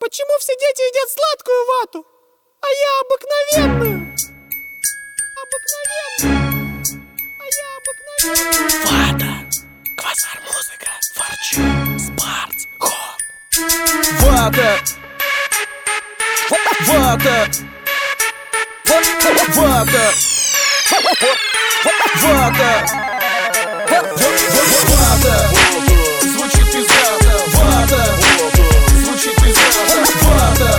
Почему все дети едят сладкую вату, а я обыкновенную? Вата, квазар музыка, форчу, спартс, хоп. Вата, вата, вата, вата, вата, звучит пиздато, вата, звучит пиздато, вата,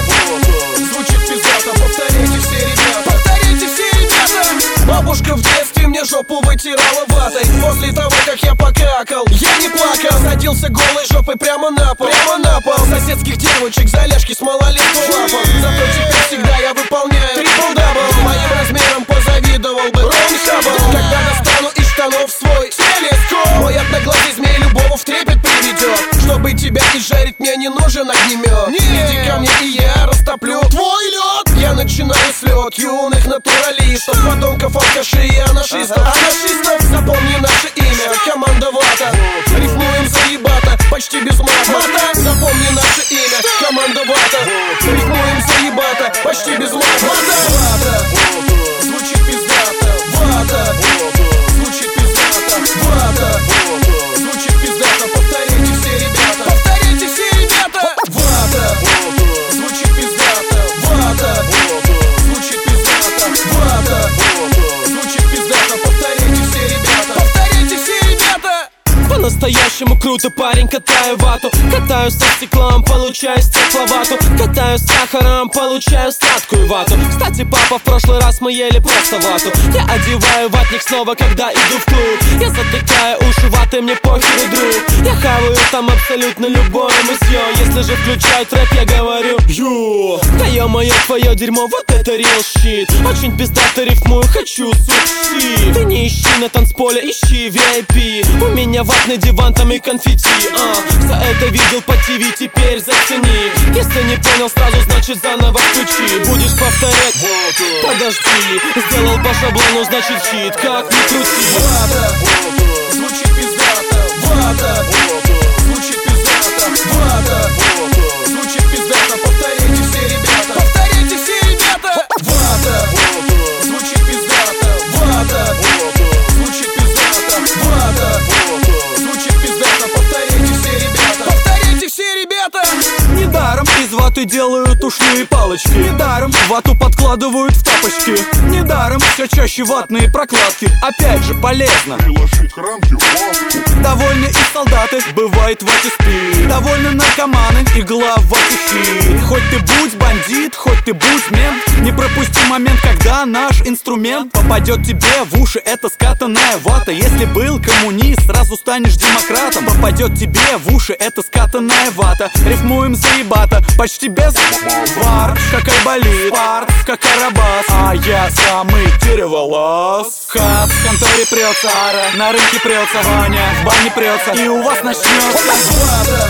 звучит пиздато. Повторите все, ребята, повторите все, ребята. Бабушка в детстве мне жопу вытирала ватой. После того, как я покакал, я не плакал. Садился голой жопой прямо на пол, прямо на пол. Соседских девочек за ляжки с малолетку лапал. Зато теперь всегда я выполняю трипл-дабл. Моим размером позавидовал бы Рон Хаббл. Когда достану из штанов свой телескоп, мой одноглазый змей любого в трепет приведет. Чтобы тебя изжарить, мне не нужен огнемет. Иди ко мне, и я растоплю твой лед. Я начинаю слет юных натуралистов, подонков, алкашей и анашистов. Анашистов, запомни наше имя, команда Вата. Рифмуем заебато, почти без мата. Запомни наше имя, команда Вата. Рифмуем заебато, почти без мата. Вата, звучит пиздато. Вата, звучит пиздато. Вата, звучит пиздато. Повторите все, ребята, повторите все, ребята. Вата, звучит пиздато. Вата, звучит пиздато. Вата, звучит пиздато. Повторите все, ребята, повторите все, ребята. По-настоящему круто, парень, катаю вату. Катаю со стеклом, получаю стекловату. Катаю с сахаром, получаю сладкую вату. Кстати, папа, в прошлый раз мы ели просто вату. Я одеваю ватник снова, когда иду в клуб. Я затыкаю уши ватой, мне похеру, друг. Я хаваю там абсолютно любое мусье. Если же включают рэп, я говорю ю. Да ё-моё, твое дерьмо, вот это real shit. Очень пиздато рифмую, хочу суши. Ты не ищи на танцполе, ищи VIP. У меня ватный диван, там и конфетти. Все это видел по ТВ, теперь зацени. Если не понял сразу, значит заново включи. Будешь повторять, подожди. Сделал по шаблону, значит хит, как ни крути. Вата, звучит пиздато. Вата, звучит пиздато. Вата, звучит пиздато. Повторите все, ребята, повторите все, ребята. Вата, звучит пиздато. Вата, звучит пиздато. Вата, звучит пиздато. Повторите все, ребята, повторите все, ребята. Недаром из ваты делают ушные палочки. Недаром вату подкладывают в тапочки. Недаром все чаще ватные прокладки. Опять же полезно приложить храмки в вату. Довольны и солдаты, бывает в вате спи. Довольны наркоманы, игла в вате хит. Хоть ты будь бандит, хоть ты будь мент, не пропусти момент, когда наш инструмент попадет тебе в уши. Это скатанная вата. Если был коммунист, сразу станешь демократом. Попадет тебе в уши, это скатанная вата. Рифмуем заебато, почти без бар. Как айболит, парт, как карабас. А я самый дереволаз. Хат в конторе прется, ара на рынке прется, Ваня в бане прется, и у вас начнется. Вата,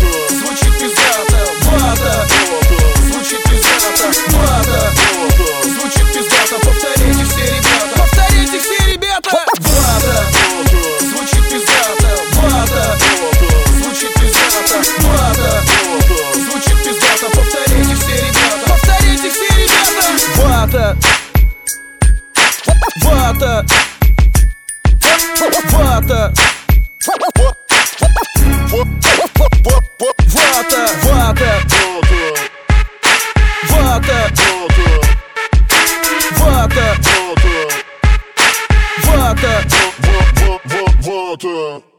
звучит пиздато. Вата, звучит пиздато. Вата, звучит пиздато. Повторите все, ребята, повторите все, ребята. Вата, звучит пиздато. Вата, звучит пиздато. Вата, звучит пиздато. Повторите все, ребята, повторите все, ребята. Вата, вата, вата, вата, вата, вата, вата, вата, Вата.